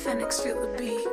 Phoenix, feel the beat.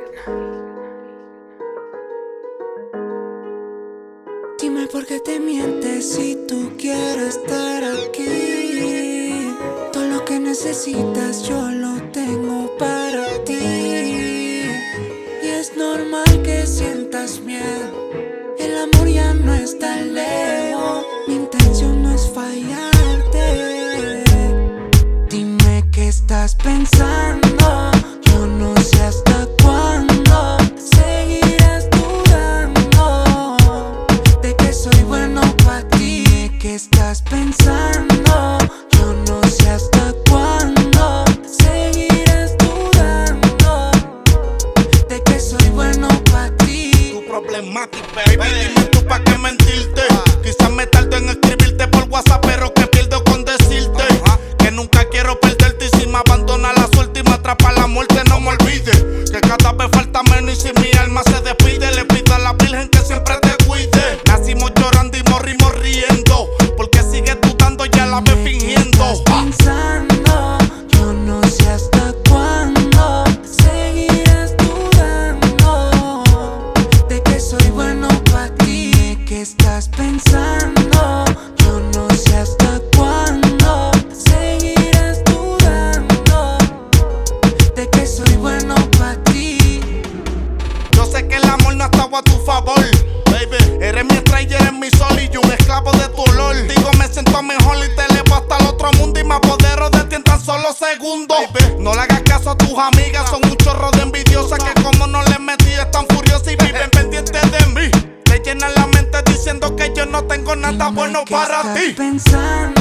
Dime por qué te mientes si tú quieres estar aquí. Todo lo que necesitas yo lo tengo para ti. Y es normal que sientas miedo. El amor ya no está lejos. Mi intención no es fallarte. Dime qué estás pensando. Yo no sé hasta cuándo seguirás dudando de que soy bueno para ti. ¿Qué estás pensando? Yo no sé hasta cuándo seguirás dudando de que soy bueno para ti. Tu problemática, baby, dime tú pa' qué mentirte. Quizás me tardo en escribirte por WhatsApp, pero que pierdo con decirte que nunca quiero perderte. Y si me abandona la suerte y me atrapa la muerte, no me olvides que cada vez falta menos. Y si mi alma se despide, le pido a la Virgen que siempre te cuide. Nacimos llorando y morimos riendo, porque sigues dudando y ya la ves fingiendo. ¿Qué estás pensando? Yo no sé hasta cuándo seguirás dudando de que soy bueno para ti. ¿Qué estás pensando? Yo no sé hasta cuándo seguirás dudando de que soy bueno para ti. Yo sé que el amor no ha estado a tu favor, baby. Eres mi estrella, eres mi sol y yo un esclavo de tu olor. Digo, me siento mejor y te elevo hasta el otro mundo. Y me apodero de ti en tan solo segundos, baby. No le hagas caso a tus amigas, son un chorro de envidiosas que como no les metí están furiosas y viven pendientes de mí. Te llenan la mente diciendo que yo no tengo nada bueno para ti. Pensando